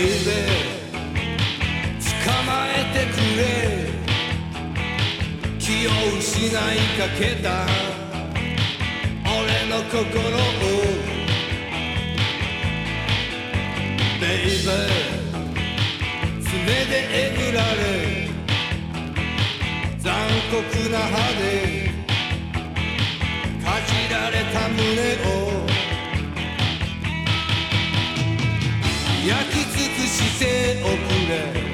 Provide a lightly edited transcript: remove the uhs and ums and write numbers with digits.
イベー捕まえてくれ気を失いかけた俺の心をベイベー爪でえぐられ残酷な歯でかじられた胸を焼き尽くしておくれ